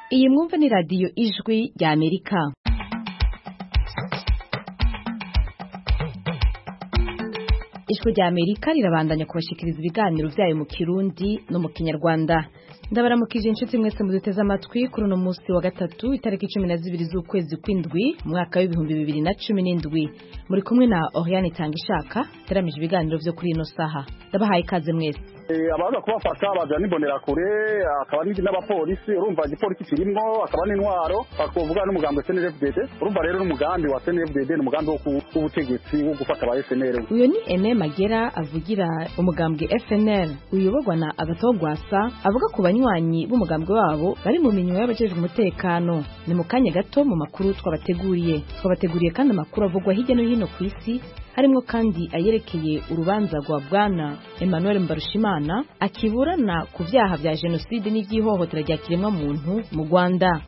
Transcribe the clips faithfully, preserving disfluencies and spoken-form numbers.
Iyi mwumva ni radiyo ijwi rya Amerika. Ijwi rya Amerika rirabandanya kubashikiriza ibiganiro byayo mu Kirundi no mu Kinyarwanda. Ndabaramukije inshuti mwese muduteze amatwi kuri uno munsi wa gatatu itariki cumi na zibiri z'ukwezi kw'indwi mwaka w'ibihumbi bibiri na cumi n'indwi. Muri kumwe na Oriane Tangishaka teramije ibiganiro byo kuri ino saha. Ndabahaye ikaze mwese. Abaza kubafasha baza nibonera kure akaba n'abapolisi urumva igipolisi kirimo akaba n'intwaro bakuvuga n'umugambi wa S N L F D D urumva rero n'umugambi wa S N L F D D n'umugambi wo kubutegetsi wo gufata aba S N L. Uyo ni Ene Magera avugira umugambwe F N L uyobogwa na Agatogwasa avuga ku banywanyi b'umugambwe wabo bari mu minywa y'abajejwe umutekano. Ni mu kanya gato mu makuru twabateguriye twabateguriye kandi amakuru avugwa hirya no hino ku isi harimo kandi ayerekeye urubanza rwa Bwana Emmanuel Mbarushimana akiburana ku vyaha vya genocide n'ivyihohotera rya kiremwa muntu mu Rwanda.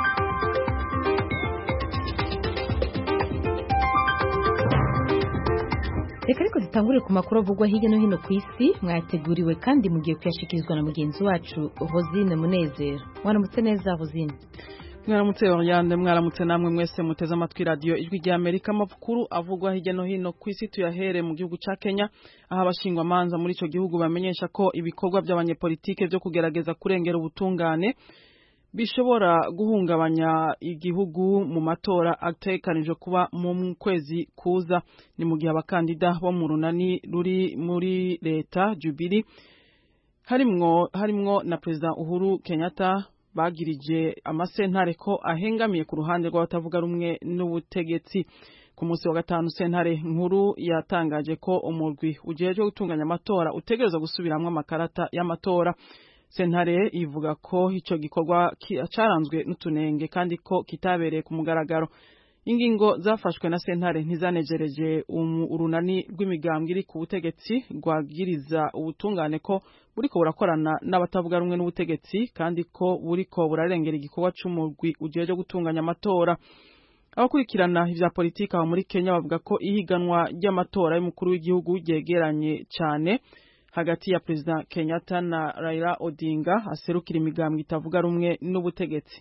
Reka ariko zitangure ku makuru avugwa hirya no hino ku isi mwateguriwe kandi mugiye kuyashikirizwa na mugenzi wacu Rosine Munezero. Mwaramutse neza Rosine. Mwaramutse Oriane, mwaramutse namwe mwese muteze amatwi radio ijwi rya Amerika. Amakuru avugwa hirya no hino ku isi tuyahere mu gihugu ca Kenya aho abashingwa manza muri ico gihugu bamenyesha ko ibikorwa by'abanyepolitike byo kugerageza kurengera ubutungane bishobora guhungabanya igihugu mu matora atekanije kuba mu kwezi kuza. Ni mu gihe abakandida bo mu runani ruri muri leta Jubilee harimwo harimwo na President Uhuru Kenyatta bagirije amasentare ko ahengamiye ku ruhande rw'abatavuga rumwe n'ubutegetsi. Ku munsi wa gatanu sentare nkuru yatangaje ko umurwi ujeje gutunganya amatora utegereza gusubiramwe amakarata y'amatora. Sentare ivuga ko ico gikorwa caranzwe n'utunenge kandi ko kitabereye ku mugaragaro. Ingingo zafashwe na sentare ntizanejereje urunani rw'imigambwe iri ku butegetsi rwagiriza ubutungane ko buriko burakorana n'abatavuga rumwe n'ubutegetsi kandi ko buriko burarengera igikorwa c'umurwi ujeje gutunganya amatora. Abakurikirana ivya politika aho muri Kenya bavuga ko ihiganwa ry'amatora y'umukuru w'igihugu ryegeranye cyane hagati ya President Kenyatta na Raila Odinga aserukira imigambwe itavuga rumwe n'ubutegetsi.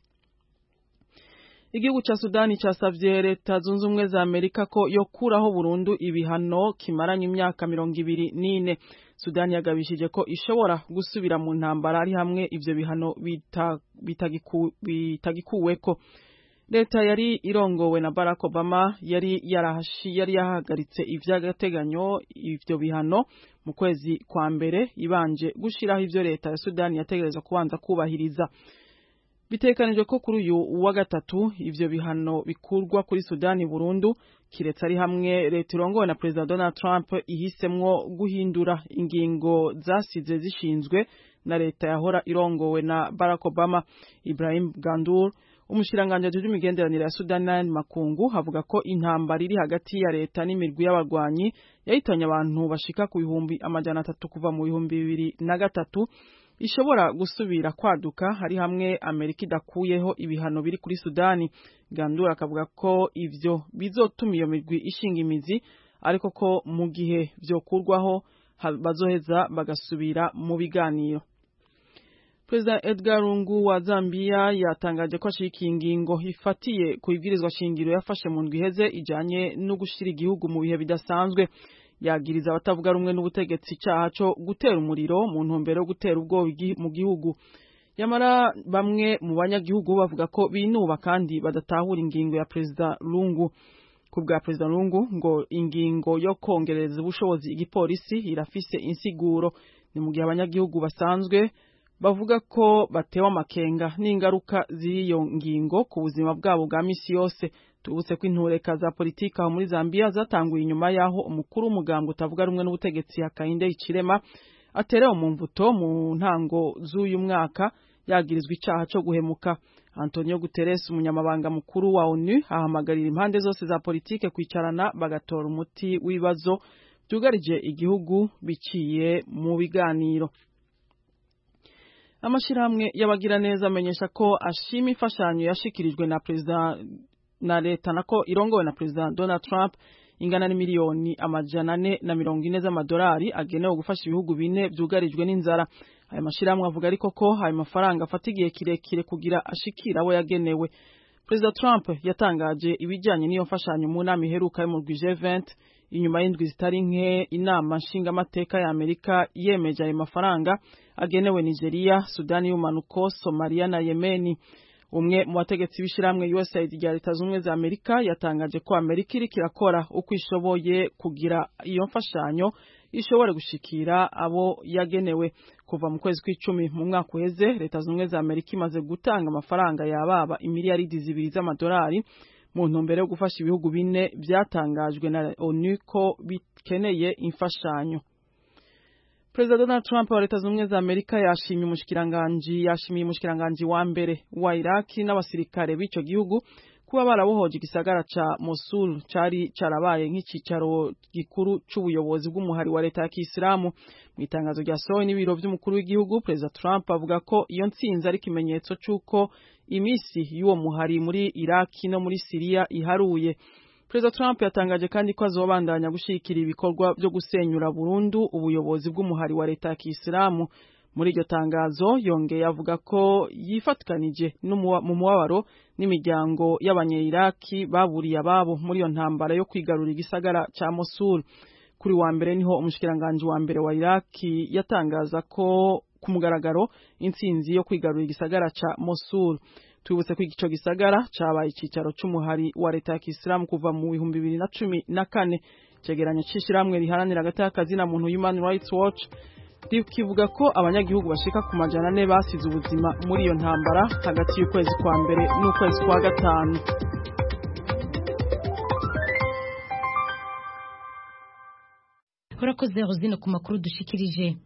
Igihugu cha Sudani casavye leta zunze ubumwe za Amerika ko yokuraho burundu ibihano kimaranye imyaka mirongo ibiri n'ine. Sudani yagabishije ko ishobora gusubira mu ntambara ari hamwe ivyo bihano bitagikuweko. Leta yari irongowe na Barack Obama yari yarahashi yari yahagaritse ivy'agateganyo ivyo bihano mu kwezi kwa mbere ibanje gushiraho ivyo leta ya Sudani yategereza kubanza kubahiriza. Bitekanije ko kuri uyu wa gatatu ivyo bihano bikurwa kuri Sudani burundu kiretse ari hamwe leta irongowe na President Donald Trump ihisemwo guhindura ingingo zasize zishinzwe na leta yahora irongowe na Barack Obama. Ibrahim Gandour umushiranganje ajejwe imigenderanire ya Sudani n'ayandi makungu havuga ko intambara iri hagati ya leta n'imirwi y'abagwanyi yahitanye abantu bashika ku bihumbi amajana atatu kuva mu bihumbi bibiri na gatatu ishobora gusubira kwaduka hari hamwe Amerika idakuyeho ibihano biri kuri Sudani. Gandura akavuga ko ivyo bizotuma iyo mirwi ishinga imizi ariko ko mu gihe vyokurwaho bazoheza bagasubira mu biganiro. President Edgar Lungu wa Zambia yatangaje ko ashikiye ingingo ifatiye ku ibwirizwa shingiro yafashe mu ndwi iheze ijanye no gushira igihugu mu bihe bidasanzwe. Yagiriza abatavuga rumwe n'ubutegetsi cyaha cyo gutera umuriro mu ntumbero yo gutera ubwoba mu gihugu. Yamara bamwe mu banyagihugu bavuga ko binuba kandi badatahura ingingo ya President Lungu. Ku bwa President Lungu ngo ingingo yo kongereza ubushobozi igipolisi irafise insiguro. Ni mu gihe abanyagihugu basanzwe bavuga ko batewa amakenga n'ingaruka z'iyo ngingo ku buzima bwabo bwa misi yose. Tubutse ko intureka za politika aho muri Zambia zatanguye inyuma yaho umukuru w'umugambwe utavuga rumwe n'ubutegetsi Hakainde Hichilema aterewe mu mvuto mu ntango z'uyu mwaka yagirizwa icaha cyo guhemuka. Antonio Guterres umunyamabanga mukuru wa ONU ahamagarira impande zose za politike kwicarana bagatora umuti w'ibibazo byugarije igihugu biciye mu biganiro. Amashirahamwe y'abagira neza amenyesha ko ashima imfashanyo yashikirijwe na President na leta nako irongowe na President Donald Trump ingana n'imiliyoni amajana ane na mirongo ine z'amadolari agenewe gufasha ibihugu bine vyugarijwe n'inzara. Aya mashirahamwe avuga ariko ko ayo mafaranga afata igihe kirekire kugira ashikira abo yagenewe. Perezida Trump yatangaje ibijanye n'iyo mfashanyo mu nama iheruka yo mu G twenty inyuma y'indwi zitari nke inama nshingamateka ya Amerika yemeje ayo mafaranga agenewe Nigeria, Sudani y'umanuko, Somalia na Yemeni. Umwe mu bategetsi b'ishiramwe U S A I D rya Leta Zunze za Amerika yatangaje ko Amerika iri kirakora uko ishoboye kugira iyo mfashanyo ishobore gushikira abo yagenewe. Kuva mu kwezi kw'icumi mu mwaka uheze, Leta Zunze za Amerika imaze gutanga amafaranga yababa imiliyaridi zibiri z'amadolari mu ntumbero yo gufasha ibihugu bine byatangajwe na ONU ko bikeneye imfashanyo. Perezida Donald Trump wa Leta Zunze za Amerika yashimye umushikiranganje yashimiye umushikiranganje wa mbere wa Iraq n'abasirikare b'ico gihugu kuba barabohoje igisagara ca Mosul cari carabaye nk'icicaro gikuru c'ubuyobozi bw'umuhari wa Leta ya Kisilamu. Mu itangazo ryasohowe n'ibiro vy'umukuru w'igihugu, Perezida Trump avuga ko iyo ntsinzi ari ikimenyetso c'uko imisi y'uwo muhari muri Iraq no muri Syria iharuye. Perezida Trump yatangaje kandi ko azobandanya gushikira ibikorwa byo gusenyura burundu ubuyobozi bw'umuhari wa Leta ya Kisilamu. Muri iryo tangazo yongeye avuga ko yifatikanije mu mubabaro n'imiryango y'abanye-Iraki baburiye ababo muri iyo ntambara yo kwigarurira igisagara ca Mosul. Kuri wa mbere niho umushikiranganje wa mbere wa Iraki yatangaza ko ku mugaragaro intsinzi yo kwigarurira igisagara ca Mosul. Twibutse ko ico gisagara cabaye icicaro c'umuhari wa Leta ya Kisilamu kuva mu bihumbi bibiri na cumi na kane. Cegeranyo c'ishiramwe riharanira agateka na muntu Human Rights Watch kivuga ko abanyagihugu bashika ku majana ane basize ubuzima muri iyo ntambara hagati y'ukwezi kwa mbere n'ukwezi kwa gatanu. Urakoze Rosine ku makuru dushikirije.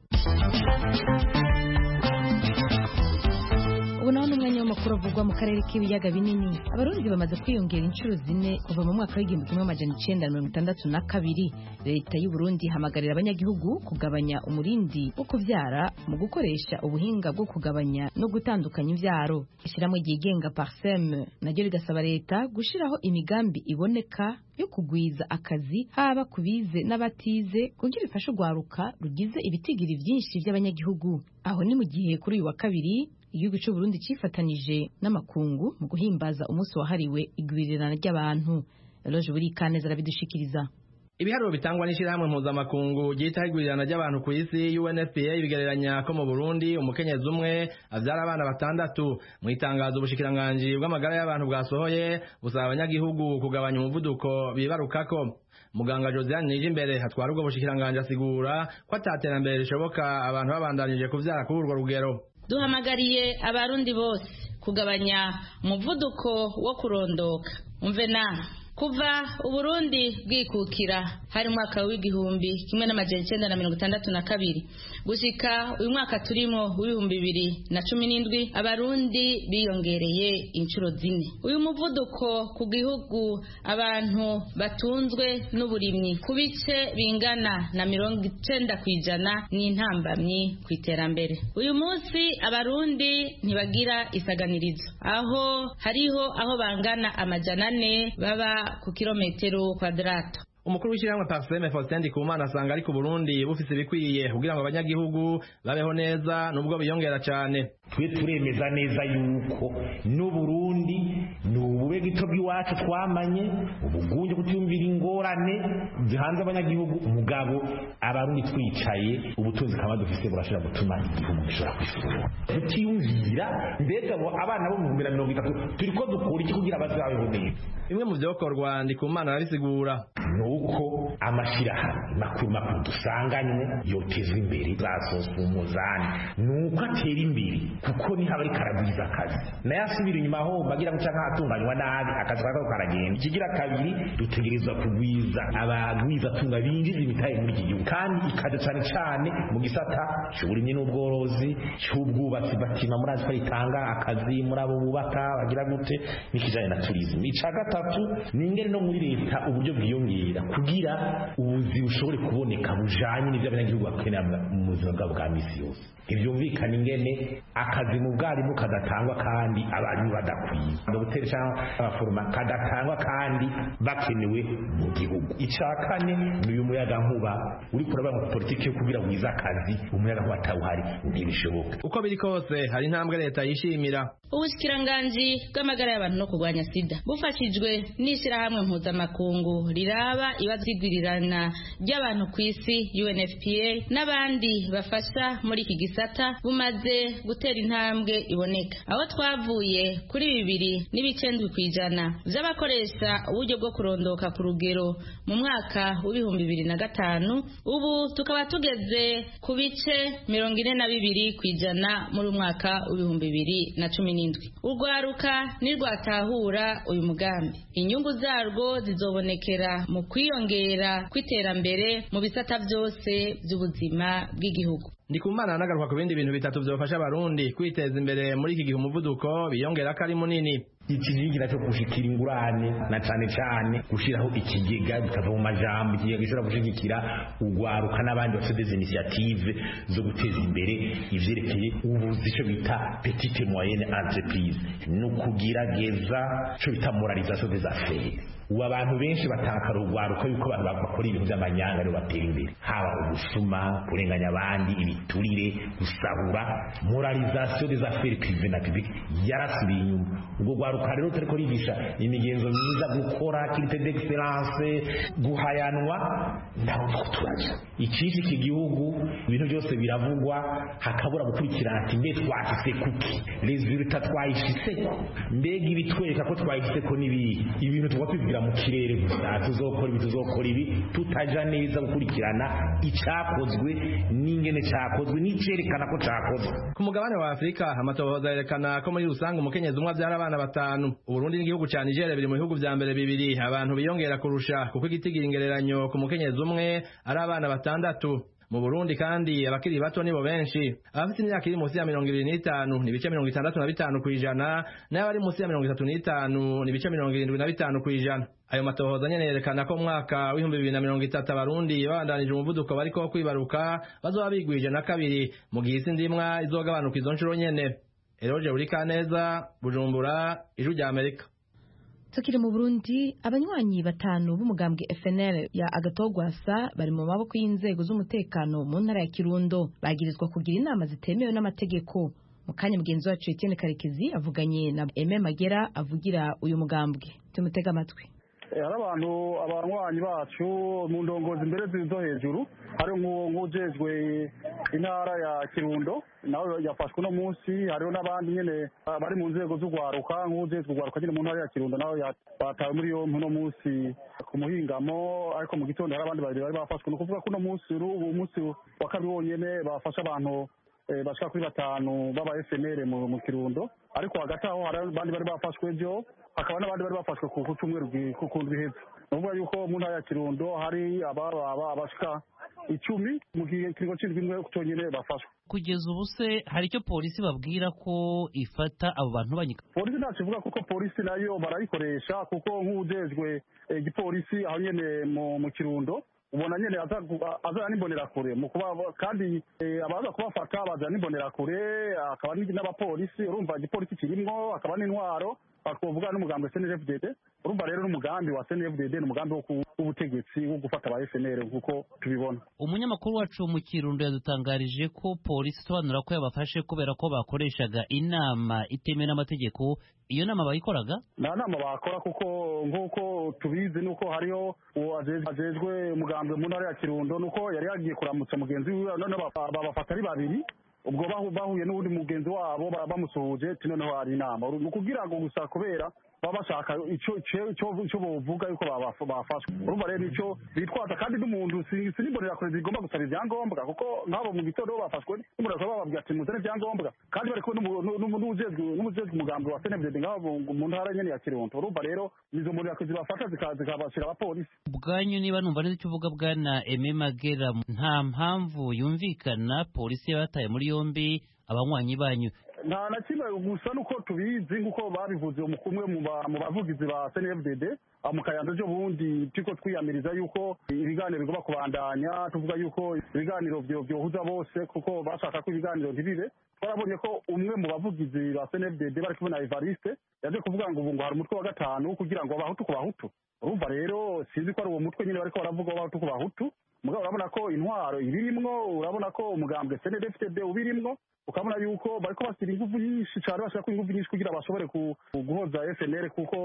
Ubu naho n'umwanya w'amakuru avugwa mu karere k'ibiyaga binini. Abarundi bamaze kwiyongera inshuro zine kuva mu mwaka w'igihumbi kimwe amajana icenda na mirongo itandatu na kabiri. Leta y'u Burundi ihamagarira abanyagihugu kugabanya umurindi wo kuvyara mu gukoresha ubuhinga bwo kugabanya no gutandukanya imvyaro. Ishiramwe ryigenga Parsem naryo rigasaba leta gushiraho imigambi iboneka yo kugwiza akazi haba kubize n'abatize kugira ifashe ugwaruka rugize ibitigiri vyinshi by'abanyagihugu. Aho ni mu gihe kuri uyu wa kabiri igihugu cy'u Burundi cifatanije n'amakungu mu guhimbaza umunsi wahariwe igwirirana ry'abantu. Eloge Burikaneza arabidushikiriza. Ibiharuro bitangwa n'ishirahamwe mpuzamakungu ryita igwirirana ry'abantu ku isi U N F P A bigereranya ko mu Burundi umukenyezi umwe avyara abana batandatu. Mu itangazo ubushikiranganje bw'amagara y'abantu bwasohoye busaba abanyagihugu kugabanya umuvuduko bibarukako. Muganga Josiane Nijimbere hatwara ubwo bushikiranganje asigura ko ataterambere rishoboka abantu babandanije kuvyara kuri urwo rugero. Duhamagariye abarundi bose kugabanya umuvuduko wo kurondoka. Umve na kuva Uburundi bwikukira hari mwaka w'igihumbi kimwe n'amajana icenda na mirongo itandatu na kabiri gushika uyu mwaka turimo w'ibihumbi bibiri na cumi n'indwi abarundi biyongereye inshuro zine. Uyu muvuduko ku gihugu abantu batunzwe n'uburimyi ku bice bingana na mirongo icenda kw'ijana n'intambamyi ku iterambere. Uyu munsi abarundi ntibagira isaganirizo, aho hariho aho bangana amajana ane baba ku kilometero kwadrato. Umukuru w'ishyirahamwe Parseme Faustin Ndikumana asanga ari ku Burundi bufise ibikwiye kugira ngo abanyagihugu babeho neza nubwo biyongera cyane. Twe turemeza neza yuko n'u Burundi n'ubube gito bw'iwacu twamanye ubugunje kutiyumvira ingorane zihanze abanyagihugu umugabo abarundi twicaye ubutunzi kama dufise burashira gutuma igihugu gishobora kwishura. Tutiyumvira mbega abo abana bo mu mirongo itatu turiko dukura iki kugira bazabeho neza. Imwe mu vyokorwa Ndikumana arabisigura nuko amashirahamwe makuru makuru dusanganywe yoteza imbere zasosa umuzani nuko atera imbere kuko ni habari karagwiza akazi naye asubira inyuma aho bagira guca nk'atunganywa nabi akazi kako karagenda. Ikigira kabiri dutegerezwa kugwiza abagwiza tunga binjiza imitahe muri iki gihugu kandi ikaja cane cane mu gisata cy'uburimyi n'ubworozi cy'ubwubatsi batima muri azi itanga akazi muri abo bubaka bagira gute n'ikijanye na tourism. Ica gatatu ni ingene no muri leta uburyo bwiyongera kugira ubuzi bushobore kuboneka bujanye n'ivyo abanyagihugu bakenera mu mu buzima bwabo bwa misi yose. Ivyumvikana ingene akazi mu bwarimu kadatangwa kandi abarimu badakwiye, dogiteri cyangwa abaforoma kadatangwa kandi bakenewe mu gihugu. Icya kane ni uyu muyaga nkuba uri kuraba mu politiki yo kugira wiza akazi, umuyaga nkuba atawuhari ntibishoboka. Uko biri kose hari intambwe leta yishimira. Ubushikiranganje bw'amagara y'abantu no kurwanya sida bufashijwe n'ishyirahamwe mpuzamakungu riraba ibibazo by'igwirirana ry'abantu ku isi U N F P A n'abandi bafasha muri iki gisata bumaze gutera intambwe iboneka, aho twavuye kuri bibiri n'ibicendwi kw'ijana by'abakoresha uburyo bwo kurondoka ku rugero mu mwaka w'ibihumbi bibiri na gatanu, ubu tukaba tugeze ku bice mirongo ine na bibiri kw'ijana muri mwaka w'ibihumbi bibiri na cumi n'indwi. Urwaruka nirwatahura uyu mugambi, inyungu zarwo zizobonekera mu kwiyongera kw'iterambere mu bisata byose by'ubuzima bw'igihugu. Ndikumana anagaruka ku bindi bintu bitatu byofasha abarundi kwiteza imbere muri iki gihe umuvuduko biyongera ko ari munini. Ikigira cyo gushikira ingurane na cyane cyane gushiraho ikigega bikava mu majambo, ikigega gishobora gushigikira ugwaruka n'abandi bafite des initiative zo guteza imbere ivyerekeye ubuzi, cyo bita petite moyenne entreprise, no kugira geza cyo bita moralisation des affaires. Ubu abantu benshi batakara ugwaruka yuko bakora ibintu by'amanyanga rero batera imbere, haba ubusuma, kurenganya abandi, ibiturire, gusahura. Moralisation des affaires privées na publiques yarasubiye inyuma. Ubwo gwaruka rero turiko rigisha imigenzo myiza, gukora qualité d'excellence, guhayanwa ndaho turaje. Ikishi iki gihugu ibintu byose biravugwa, hakabura gukurikirana ati mbe twashitse kuki, resultat twayishitse, mbega ibitwereka ko twayishitse ko nibi ibintu twakwigira mu kirere gusa, tuzokora ibi tuzokora ibi tutaja neza gukurikirana icyakozwe n'ingene cyakozwe n'icerekana ko cyakozwe. Ku mugabane wa Afrika amatohoza yerekana ko muri rusange umukenyezi umwe abyara abana batanu. Uburundi n'igihugu cya Nigeria biri mu bihugu vya mbere bibiri abantu biyongera kurusha, kuko igitigira ingereranyo ku mukenyezi umwe ari abana batandatu. Mu Burundi kandi abakiri bato nibo benshi, abafite imyaka iri munsi ya mirongo ibiri n'itanu ni ibice mirongo itandatu na bitanu kw'ijana, n'abari munsi ya mirongo itatu n'itanu ni ibice mirongo irindwi na bitanu kw'ijana. Ayo matohoza nyene yerekana ko mwaka w'ibihumbi bibiri na mirongo itatu abarundi babandanije umuvuduko bariko kwibaruka bazoba bigwije na kabiri, mu gihe isi ndimwa izogabanuka izo nshuro nyene. Eroje Urikaneza, Bujumbura, Ijwi rya Amerika. Tukiri mu Burundi, abanywanyi batanu b'umugambwe F N L ya Agatogwasa bari mu maboko y'inzego z'umutekano mu ntara ya Kirundo, bagirizwa kugira inama zitemewe n'amategeko. Mu kanya mugenzi wacu Etienne Karekezi avuganye na Aime Magera avugira uyu mugambwe. Tumutega amatwi. Hari abantu abanywanyi bacu mu ndongozi imbere zizo hejuru, hari nk'ujejwe intara ya Kirundo nawe yafashwe no munsi, hariho n'abandi nyene bari mu nzego z'ugwaruka nk'ujejwe ugwaruka nyene mu ntara ya Kirundo nawe batawe muri yo no munsi ku muhingamo, ariko mu gitondo hari abandi bari bafashwe. No kuvuga ko no munsi ubu munsi wa kabiri wonyene bafasha abantu bashaka kuri batanu baba F N L mu Kirundo, ariko hagati aho hari abandi bari bafashwe byo, hakaba n'abandi bari bafashwe ku cyumweru ku ndwi. Nuvuga yuko mu ntara ya Kirundo hari ababa abashika icumi mu gihe kiringo cy'indwi imwe cyonyine bafashwe. Kugeza ubu se hari icyo polisi babwira ko ifata abo bantu banyika? Polisi ntacyo ivuga kuko polisi nayo barayikoresha, kuko nk'ujejwe igipolisi aho nyene mu Kirundo ubona nyene azana n'imbonera kure mu kuba, kandi abaza kubafata bazana n'imbonera kure, akaba n'abapolisi. Urumva igipolisi kirimwo, akaba n'intwaro, bakuvuga n'umugambi wa C N D D F D D. Urumva rero n'umugambi wa C N D D F D D n'umugambi w'ubutegetsi wo gufata aba F N L kuko tubibona. Umunyamakuru wacu mu Kirundo yadutangarije ko polisi isobanura ko yabafashe kubera ko bakoreshaga inama itemewe n'amategeko. Iyo nama bayikoraga? Nta nama bakora, kuko nk'uko tubizi nuko hariho ajejwe umugambi mu ntara ya Kirundo, nuko yari yagiye kuramutsa mugenzi we, none babafata ari babiri. Ubwo bahuye n'ubundi mugenzi wabo bamusuhuje, noneho hari inama. Ni ukugira ngo gusa kubera baba bashaka icyo icyo bovuga yuko bafashwe. Urumva rero icyo bitwaza, kandi n'umuntu sinimbonera kure zigomba gusaba ibyangombwa, kuko nk'abo mu gitondo bafashwe n'umuntu bababwira ati muzane ibyangombwa, kandi bariko n'umujejwe umugambi wa C N D D ngabo mu ntara nyene ya Kirundo. Urumva rero izo mbonera kure zibafata zikabashira abapolisi. Ubwanyu niba numva neza icyo uvuga bwana Aime Magera, nta mpamvu yumvikana polisi yabataye muri yombi abanywanyi banyu. nta na kimwe gusa nuko tubizi nk'uko babivuze umwe mu bavugizi ba C N F D D mu Kayanza ejo bundi turiko twiyamiriza yuko ibiganiro bigomba kubandanya tuvuga yuko ibiganiro byohuza bose kuko bashaka ko ibiganiro ntibibe twarabonye ko umwe mu bavugizi ba C N F D D bari kumwe na Evariste yaje kuvuga ngo ubu ngo hari umutwe wa gatanu kugira ngo abahutu ku bahutu urumva rero sinzi ko ari uwo mutwe nyine bariko baravuga w'abahutu ku bahutu mugabo urabona ko intwaro ibirimwo urabona ko umugambwe C N F D D ubirimwo ukabona yuko bariko basira ingufu nyinshi cyane bashaka ko ingufu nyinshi kugira bashobore guhoza F N L kuko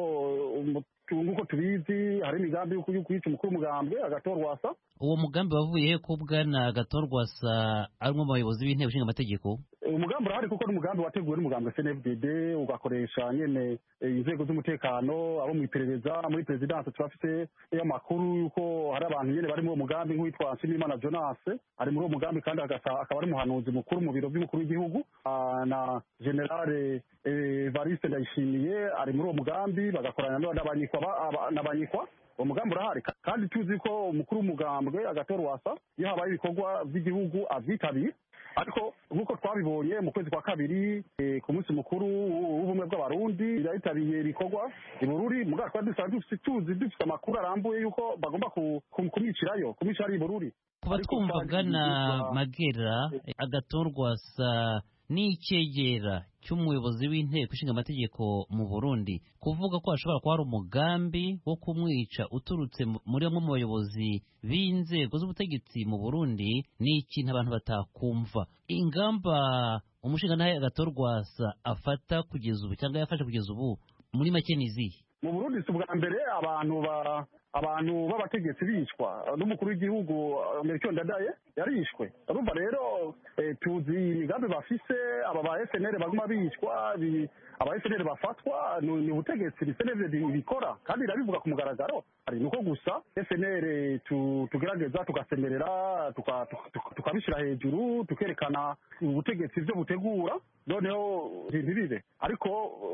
nk'uko tubizi hari imigambi yo kwica umukuru w'umugambwe agatorwasa. Uwo mugambi wavuye ko bwana agatorwasa ari umwe mu bayobozi b'inteko ishinga amategeko. Umugambi urahari kuko n'umugambi wateguwe n'umugambi C N F D D ugakoresha nyene inzego z'umutekano abo mu iperereza muri presidence turafite y'amakuru yuko hari abantu nyene bari muri uwo mugambi nk'uwitwa Nshimiyimana Jonas ari muri uwo mugambi kandi akaba ari umuhanuzi mukuru mu biro by'umukuru w'igihugu na generale Evariste Ndayishimiye ari muri uwo mugambi bagakorana n'abanyikwa n'abanyikwa uwo mugambi urahari kandi tuzi ko umukuru w'umugambwe agatorwasa iyo habaye ibikorwa by'igihugu avyitabira ariko nk'uko twabibonye mu kwezi kwa kabiri ku munsi mukuru w'ubumwe bw'abarundi irayitabiriye ibikorwa ibururi mugabo twari dusanzwe tuzi dufite amakuru arambuye yuko bagomba kumwicirayo kumwica ari ibururi. Kuba twumvagana Magera agatorwasa n'icegera cy'umuyobozi w'inteko ishinga amategeko mu Burundi kuvuga ko hashobora kuba hari umugambi wo kumwica uturutse muri bamwe mu bayobozi b'inzego z'ubutegetsi mu Burundi ni ikintu abantu batakumva. Ingamba umushingantahe agatorwasa afata kugeza ubu cyangwa yafashe kugeza ubu muri make ni izihe? Mu Burundi si ubwa mbere abantu ba abantu b'abategetsi bicwa n'umukuru w'igihugu Melchior Ndadaye yarishwe urumva rero tuzi imigambi bafise aba ba F N L baguma bicwa aba F N L bafatwa ni ubutegetsi C N F D D bikora kandi irabivuga ku mugaragaro ari nuko gusa F N L tugerageza tugasemerera tukabishira hejuru tukerekana ubutegetsi byo butegura noneho ntibibe ariko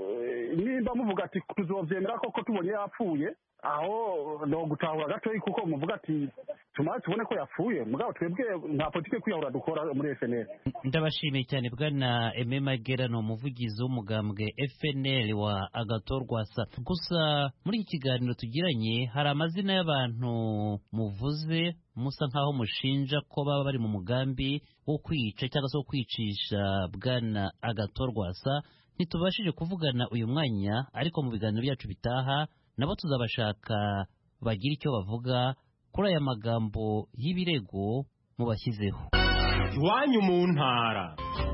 nimba muvuga ati tuzovyemera koko tubonye yapfuye aho no gutahura gato kuko muvuga ati tumara tubone ko yapfuye mugabo twebwe nta politike kwiyahura dukora muri F N L. Ndabashimiye cyane bwana Aime Magera no umuvugizi w'umugambwe F N L wa agatorwasa. Gusa muri iki kiganiro tugiranye hari amazina y'abantu muvuze musa nkaho mushinja ko baba bari mu mugambi wo kwica cyangwa se wo kwicisha bwana agatorwasa. Ntitubashije kuvugana uyu mwanya ariko mu biganiro byacu bitaha nabo tuzabashaka bagira icyo bavuga kuri aya magambo y'ibirego mubashyizeho. Iwanyu mu ntara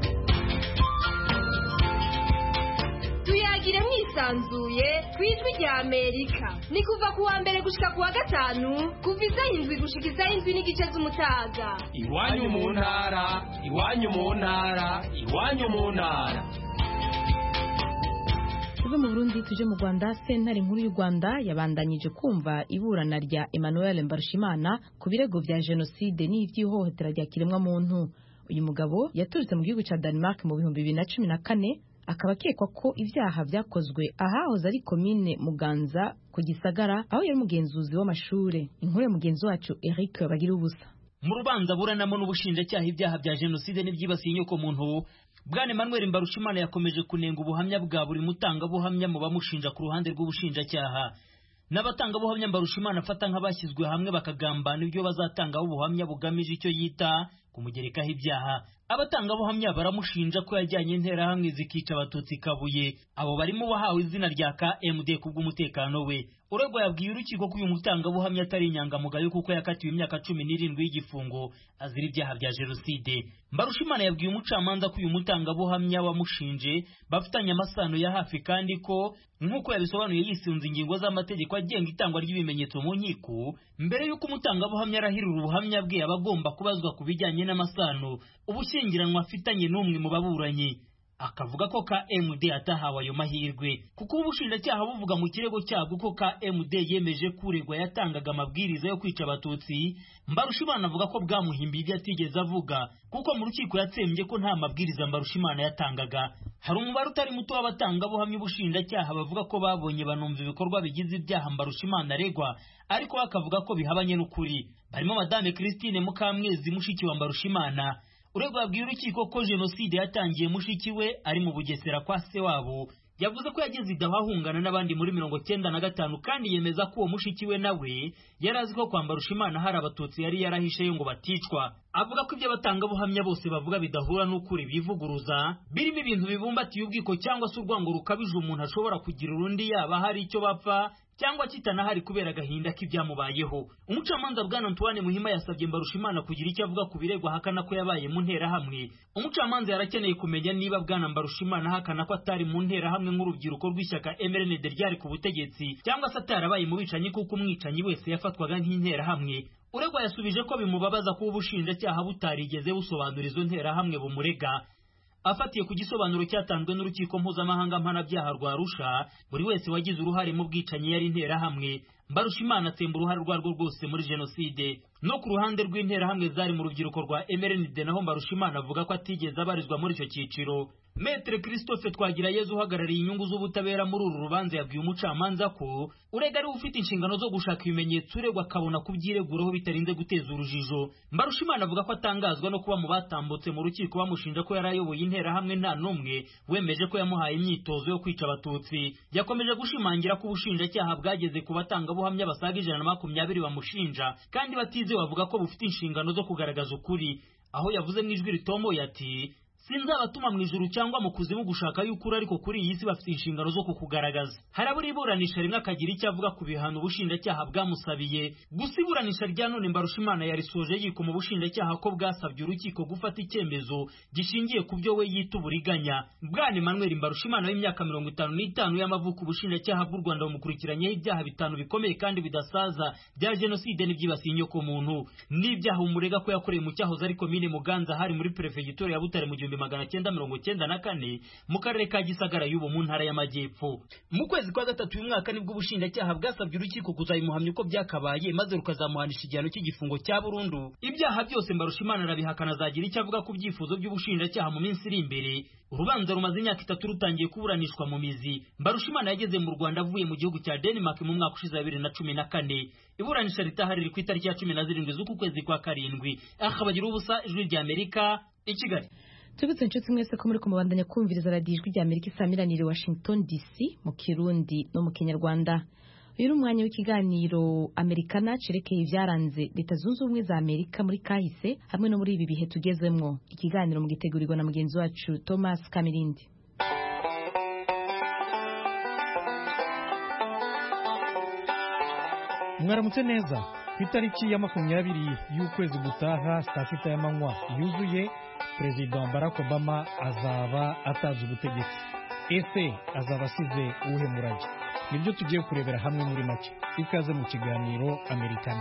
tuyagire mwisanzuye kwijwi rya Amerika ni kuva ku wa mbere gushika ku wa gatanu kuva isaha indwi gushika isaha indwi n'igice z'umutaga. Iwanyu mu ntara iwanyu mu ntara iwanyu mu ntara. Tuve mu Burundi tuje mu Rwanda. Sentare nkuru y'u Rwanda yabandanyije kumva iburana rya Emmanuel Mbarushimana ku birego vya genocide n'ivy'ihohotera rya kiremwa muntu. Uyu mugabo yaturutse mu gihugu ca Denmark mu bihumbi bibiri na cumi na kane akaba akekwa ko ivyaha vyakozwe ahahoze ari komine Muganza ku Gisagara aho yari mugenzuzi w'amashure. Inkuru ya mugenzi wacu Eric bagira ubusa. Mu rubanza buranamo n'ubushinjacyaha ibyaha bya genocide n'ibyibasiye inyoko muntu, Bwana Emmanuel Mbarushimana yakomeje kunenga ubuhamya bwa buri mutangabuhamya mu bamushinja ku ruhande rw'ubushinjacyaha. N'abatangabuhamya Mbarushimana afata nk'abashyizwe hamwe bakagambana ibyo bazatangaho ubuhamya bugamije icyo yita kumugerekaho ibyaha. Abatangabuhamya baramushinja ko yajyanye interahamwe zikica abatutsi Kabuye. Abo barimo wahawe izina rya K M D kubw'umutekano we. Uregwa yabwiye urukiko ko uyu mutangabuhamya atari inyangamugayo kuko yakatiwe imyaka cumi n'irindwi y'igifungo azira ibyaha bya jenoside. Mbarushimana yabwiye umucamanza ko uyu mutangabuhamya wamushinje bafitanye amasano ya hafi kandi ko nk'uko yabisobanuye yisunze ingingo z'amategeko agenga itangwa ry'ibimenyetso mu nkiko, mbere y'uko umutangabuhamya arahirira ubuhamya bwe abagomba kubazwa ku bijyanye n'amasano ubushyingiranwa afitanye n'umwe mu baburanyi. Akavuga ko K M D atahawe ayo mahirwe kuko ubushinjacyaha buvuga mu kirego cyabwo ko K M D yemeje kuregwa yatangaga amabwiriza yo kwica abatutsi. Mbarushimana avuga ko bwamuhimbiye ibyo atigeze avuga kuko mu rukiko yatsembye ko nta mabwiriza Mbarushimana yatangaga. Hari umubare utari muto w'abatangabuhamya ubushinjacyaha bavuga ko babonye banumva ibikorwa bigize ibyaha Mbarushimana aregwa, ariko bakavuga ko bihabanye n'ukuri. Barimo Madame Christine Mukamwezi mushiki wa Mbarushimana, uregwa yabwiye urukiko ko jenoside yatangiye mushiki we ari mu Bugesera kwa se wabo. Yavuze ko yageze idaho ahungana n'abandi muri mirongo cyenda na gatanu kandi yemeza ko uwo mushiki we nawe yari azi ko kwa Mbarushimana hari abatutsi yari yarahisheyo ngo baticwa. Avuga ko ibyo abatangabuhamya bose bavuga bidahura n'ukuri bivuguruza, birimo ibintu bibumbatiye ubwiko cyangwa se urwango rukabije umuntu ashobora kugira urundi yaba hari icyo bapfa cyangwa kitanahari kubera agahinda k'ibyamubayeho. Umucamanza Bwana Antoine Muhima yasabye Mbarushimana kugira icyo avuga ku biregwa hakana ko yabaye mu ntera hamwe. Umucamanza yarakeneye kumenya niba Bwana Mbarushimana hakana ko atari mu ntera hamwe nk'urubyiruko rw'ishyaka M R N D ryari ku butegetsi cyangwa se atarabaye mu bicanyi kuko umwicanyi wese yafatwaga nk'intera hamwe. Uregwa yasubije ko bimubabaza kuba ubushinjacyaha butarigeze busobanura izo ntera hamwe bumurega. Afatiye ku gisobanuro cyatanzwe n'urukiko mpuzamahanga mpanabyaha rwa Arusha, buri wese wagize uruhare mu bwicanyi yari intera hamwe. Mbarushimana atsemba uruhare rwarwo rwose muri jenoside. No ku ruhande rw'intera hamwe zari mu rubyiruko rwa M R N D naho Mbarushimana avuga ko atigeze abarizwa muri icyo cyiciro. Maître Christophe Twagirayezu uhagarariye inyungu z'ubutabera muri uru rubanza yabwiye umucamanza ko urega ari ufite inshingano zo gushaka ibimenyetso uregwa akabona kubyireguraho bitarinze guteza urujijo. Mbarushimana avuga ko atangazwa no kuba mu batambutse mu rukiko bamushinja ko yari ayoboye intera hamwe nta n'umwe wemeje ko yamuhaye imyitozo yo kwica abatutsi. Yakomeje gushimangira ko ubushinjacyaha bwageze ku batangabuhamya basaga ijana na makumyabiri bamushinja kandi batize bavuga ko bufite inshingano zo kugaragaza ukuri, aho yavuze mu ijwi ritomoye ati sinzabatuma mu ijuru cyangwa mu kuzimu gushaka y'ukuri ariko kuri iyi si bafite inshingano zo kukugaragaza. Harabura iburanisha rimwe akagira icyo avuga ku bihano ubushinjacyaha bwamusabiye. Gusa iburanisha rya none Mbarushimana yarisoje yikoma ubushinjacyaha ko bwasabye urukiko gufata icyemezo gishingiye ku byo we yita uburiganya. Bwana Emmanuel Mbarushimana w'imyaka mirongo itanu n'itanu y'amavuko ubushinjacyaha bw'u Rwanda bumukurikiranyeho ibyaha bitanu bikomeye kandi bidasaza bya jenoside n'ibyibasiye inyoko muntu. N'ibyaha umurega ko yakoreye mu cyahoze ari komine Muganza hari muri prefegitura ya Butare mu gihumbi magana cyenda mirongo cyenda na kane mu karere ka Gisagara y'ubu mu ntara y'Amajyepfo. Mu kwezi kwa gatatu uyu mwaka nibwo ubushinjacyaha bwasabye urukiko kuzayimuhamya uko byakabaye maze rukazamuhanisha igihano cy'igifungo cya burundu. Ibyaha byose Mbarushimana arabihakana azagira icyo avuga ku byifuzo by'ubushinjacyaha mu minsi iri imbere. Urubanza rumaze imyaka itatu rutangiye kuburanishwa mu mizi. Mbarushimana yageze mu Rwanda avuye mu gihugu cya Denmark mu mwaka ushize wa bibiri na cumi na kane. Iburanisha ritahari ku itariki ya cumi na zirindwi z'uku kwezi kwa karindwi. Akabagira ubusa ijwi rya Amerika i Kigali. Tubitse inshuti mwese ko muri kumubandanya kumviriza radiyo ijwi rya Amerika isamiranire Washington D C mu Kirundi no mu Kinyarwanda. Uyu ni umwanya w'ikiganiro Amerikana cerekeye ibyaranze Leta Zunze Ubumwe za Amerika muri kahise hamwe no muri ibi bihe tugezemwo. Ikiganiro mu gitegurirwa na mugenzi wacu Thomas Kamirindi. Mwaramutse neza. Ku itariki ya makumyabiri y'ukwezi gutaha saa sita y'amanywa yuzuye Perezida Barack Obama azaba ataza ubutegetsi. Ese azaba asize uwuhe murage? Nibyo tugiye kurebera hamwe muri make. Ikaze mu kiganiro Amerikana.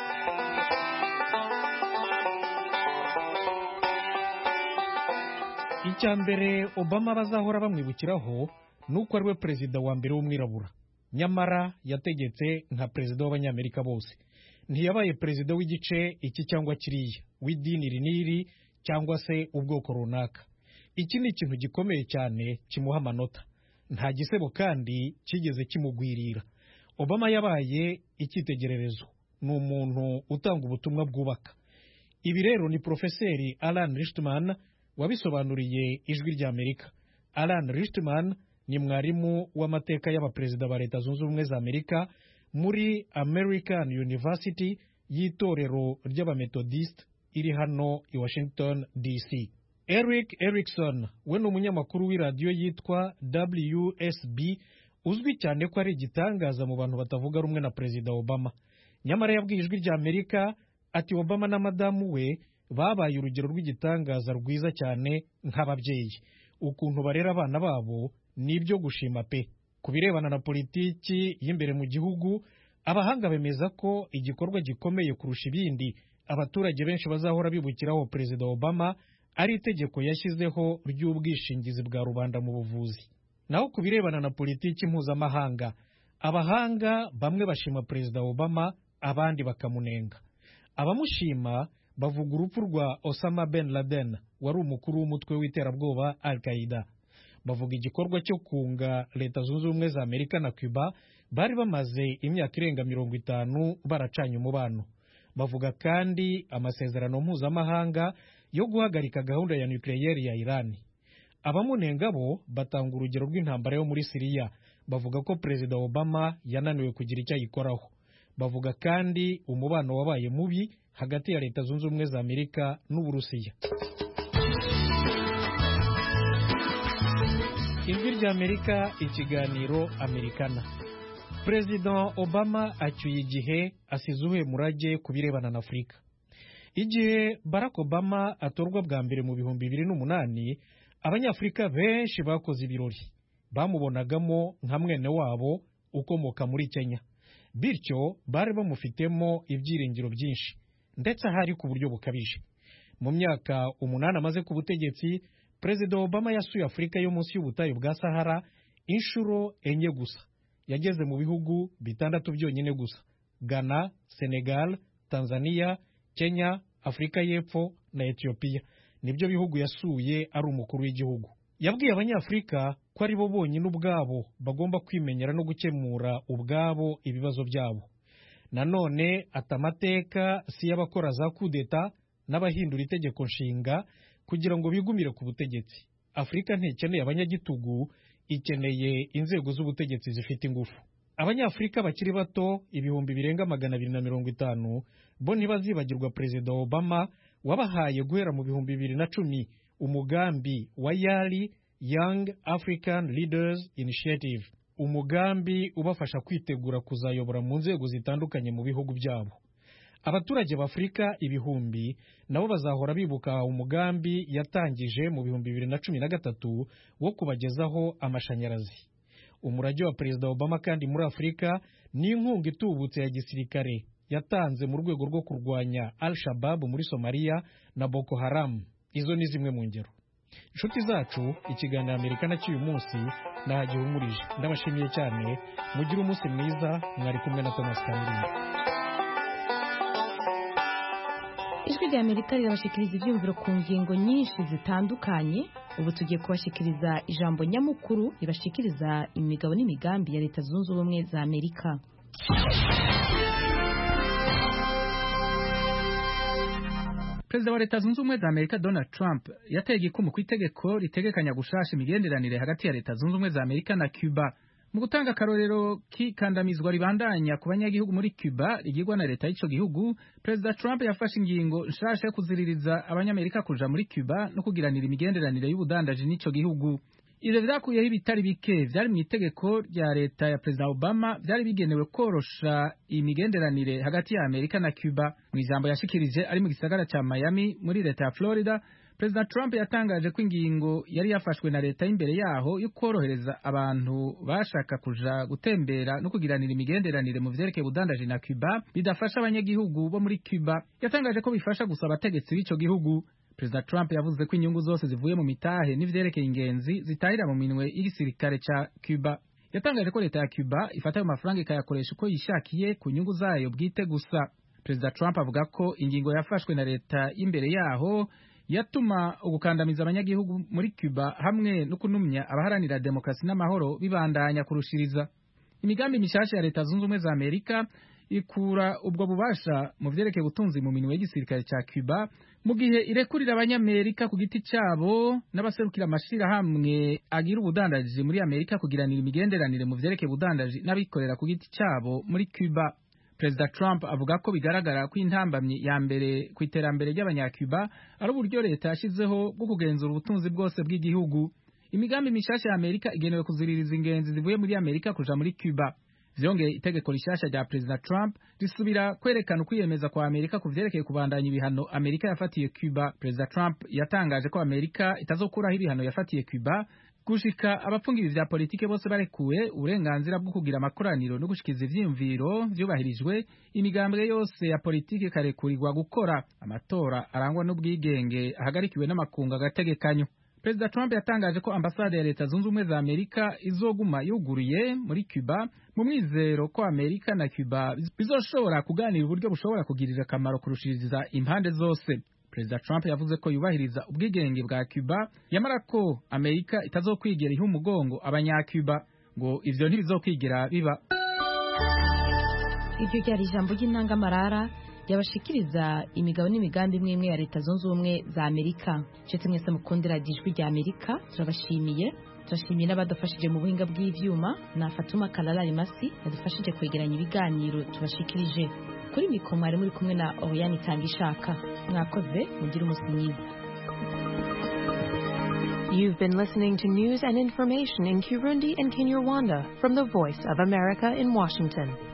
Icya mbere Obama bazahora bamwibukiraho nuko ari we perezida wa mbere w'umwirabura. Nyamara yategetse nka perezida w'abanyamerika bose. Ntiyabaye perezida w'igice iki cyangwa kiriya, w'idini riniri cyangwa se ubwoko runaka. Iki ni ikintu gikomeye cyane kimuha amanota. Nta gisebo kandi kigeze kimugwirira. Obama yabaye icyitegererezo. Ni umuntu utanga ubutumwa bwubaka. Ibi rero ni Profeseri Alan Richman wabisobanuriye ijwi rya Amerika. Alan Richman ni mwarimu w'amateka y'abaperezida ba Leta Zunze Ubumwe za Amerika muri American University y'itorero ry'abamethodist iri hano i Washington D C. Eric Erickson we ni umunyamakuru w'iradiyo yitwa W S B uzwi cyane ko ari igitangaza mu bantu batavuga rumwe na Perezida Obama. Nyamara yabwiye ijwi rya Amerika ati Obama na madamu we babaye urugero rw'igitangaza rwiza cyane nk'ababyeyi. Ukuntu barera abana babo nibyo gushima pe. Ku birebana na politiki y'imbere mu gihugu, abahanga bemeza ko igikorwa gikomeye kurusha ibindi abaturage benshi bazahora bibukiraho Perezida Obama ari itegeko yashyizeho ry'ubwishingizi bwa rubanda mu buvuzi. Naho ku birebana na politiki mpuzamahanga, abahanga bamwe bashima Perezida Obama abandi bakamunenga. Abamushima bavuga urupfu rwa Osama Ben Laden wari umukuru w'umutwe w'iterabwoba Al-Qaeda. Bavuga igikorwa cyo kunga Leta Zunze Ubumwe za Amerika na Cuba bari bamaze imyaka irenga mirongo itanu baracanye umubano. bavuga kandi amasezerano mpuzamahanga yo guhagarika gahunda ya nucleaire ya Iran. Abamunenga bo batanga urugero rw'intambara yo muri Syria, bavuga ko Perezida Obama yananiwe kugira icyo ayikoraho. Bavuga kandi umubano wabaye mubi hagati ya Leta Zunze Ubumwe za Amerika n'Uburusiya. Ijwi rya Amerika, ikiganiro Amerikana. Perezida Obama acyuye igihe asize ubuhemurage ku birebana na Afurika. Igihe Barack Obama atorwa bwa mbere mu bihumbi bibiri n'umunani, Abanyafurika benshi bakoze ibirori, bamubonagamo nka mwene wabo ukomoka muri Kenya, bityo bari bamufitemo ibyiringiro byinshi, ndetse ahari ku buryo bukabije. Mu myaka umunani amaze ku butegetsi, Perezida Obama yasuye Afurika yo munsi y'ubutayu bwa Sahara inshuro enye gusa. Yageze mu bihugu bitandatu byonyine gusa: Ghana, Senegal, Tanzania, Kenya, Afurika y'Epfo na Ethiopia. Nibyo bihugu yasuye ari umukuru w'igihugu. Yabwiye Abanyafurika ko ari bo bonyine ubwabo bagomba kwimenyera no gukemura ubwabo ibibazo byabo. Nanone atamateka si y'abakora za kudeta n'abahindura itegeko nshinga kugira ngo bigumire ku butegetsi. Afurika ntikeneye abanyagitugu, ikeneye inzego z'ubutegetsi zifite ingufu. Abanyafurika bakiri bato ibihumbi birenga magana abiri na mirongo itanu bo ntibazibagirwa Perezida Obama wabahaye guhera mu bihumbi bibiri na cumi umugambi wa Yali Young African Leaders Initiative, umugambi ubafasha kwitegura kuzayobora mu nzego zitandukanye mu bihugu byabo. Abaturage b'Afurika ibihumbi nabo bazahora bibuka umugambi yatangije mu bihumbi bibiri na cumi na gatatu wo kubagezaho amashanyarazi. Umurage wa Perezida Obama kandi muri Afurika ni inkunga itubutse ya gisirikare yatanze mu rwego rwo kurwanya Al-Shabaab muri Somalia na Boko Haram. Izo ni zimwe mu ngero. Inshuti zacu, ikiganiro Amerikana cy'uyu munsi nahagihumurije. Ndabashimiye cyane, mugire umunsi mwiza. Mwari kumwe na Thomas Kamilindi. Ijwi rya Amerika rirabashikiriza ibyumviro ku ngingo nyinshi zitandukanye. Ubu tugiye kubashikiriza ijambo nyamukuru ribashikiriza imigabo n'imigambi ya Leta Zunze Ubumwe za Amerika. Perezida wa Leta Zunze Ubumwe za Amerika Donald Trump yateye igikumu ku itegeko ritegekanya gushasha imigenderanire hagati ya Leta Zunze Ubumwe za Amerika na Cuba. Mu gutanga akarorero k'ikandamizwa ribandanya ku banyagihugu muri Cuba rigirwa na leta y'ico gihugu, Perezida Trump yafashe ingingo nshasha yo kuziririza abanyamerika kuja muri Cuba no kugiranira imigenderanire y'ubudandaji n'ico gihugu. Ivyo vyakuyeho ibitari bike vyari mu itegeko rya leta ya Perezida Obama vyari bigenewe korosha imigenderanire hagati ya Amerika na Cuba. Mu ijambo yashikirije ari mu gisagara ca Miami muri leta ya Florida, Perezida Trump yatangaje ko ingingo yari yafashwe na leta y'imbere yaho yo korohereza abantu bashaka kuja gutembera no kugiranira imigenderanire mu vyerekeye ubudandaji na Cuba bidafasha abanyagihugu bo muri Cuba. Yatangaje ko bifasha gusa abategetsi b'ico gihugu. Perezida Trump yavuze ko inyungu zose zivuye mu mitahe n'ivyerekeye ingenzi zitahira mu minwe y'igisirikare ca Cuba. Yatangaje ko leta ya Cuba ifata ayo mafaranga ikayakoresha uko yishakiye ku nyungu zayo bwite gusa. Perezida Trump avuga ko ingingo yafashwe na leta y'imbere yaho yatuma ugukandamiza abanyagihugu muri Cuba hamwe no kunumya abaharanira demokrasi n'amahoro bibandanya kurushiriza. Imigambi mishasha ya Leta Zunze Ubumwe za Amerika ikura ubwo bubasha mu vyerekeye ubutunzi mu minwe y'igisirikare ca Cuba, mu gihe irekurira abanyamerika ku giti cabo n'abaserukira amashira hamwe agira ubudandaji muri Amerika kugiranira imigenderanire mu vyerekeye ubudandaji n'abikorera ku giti cabo muri Cuba. Perezida Trump avuga ko bigaragara ko intambamye ya mbere ku iterambere ry'abanyacuba ari uburyo leta yashizeho bwo kugenzura ubutunzi bwose bw'igihugu. Imigambi mishasha ya Amerika igenewe kuziririza ingenzi zivuye muri Amerika kuja muri Cuba. Vyongeye itegeko rishasha rya Perezida Trump risubira kwerekana ukwiyemeza kwa Amerika ku vyerekeye kubandanya ibihano Amerika yafatiye Cuba. Perezida Trump yatangaje ko Amerika itazokuraho ibihano yafatiye Cuba gushika abapfungiwe vya politike bose barekuwe, uburenganzira bwo kugira amakoraniro no gushikiza ivyiyumviro vyubahirijwe, imigambwe yose ya politike karekurirwa gukora, amatora arangwa n'ubwigenge ahagarikiwe n'amakungu agategekanyo. Perezida Trump yatangaje ko ambasade ya Leta Zunze Ubumwe za Amerika izoguma yuguruye muri Cuba mu mwizero ko Amerika na Cuba bizoshobora kuganira uburyo bushobora kugirira akamaro kurushiriza impande zose. Perezida Trump yavuze ko yubahiriza ubwigenge bwa Cuba, yamara ko Amerika itazokwigera iha umugongo abanyacuba, ngo ivyo ntibizokwigira biba. Iryo ryari ijambo ry'intangamarara yabashikiriza imigabo n'imigambi imwe imwe ya leta zunze ubumwe za Amerika. Nshuti mwese mukundira ijwi rya Amerika, turabashimiye turashimiye n'abadufashije mu buhinga bw'ivyuma na Fatuma Kalala Rimasi yadufashije kwegeranya ibiganiro tubashikirije. Kuri mikoro mwari muri kumwe na Oriane Tangishaka. Mwakoze, mugire umunsi mwiza. You've been listening to news and information in Kirundi and Kinyarwanda from the Voice of America in Washington.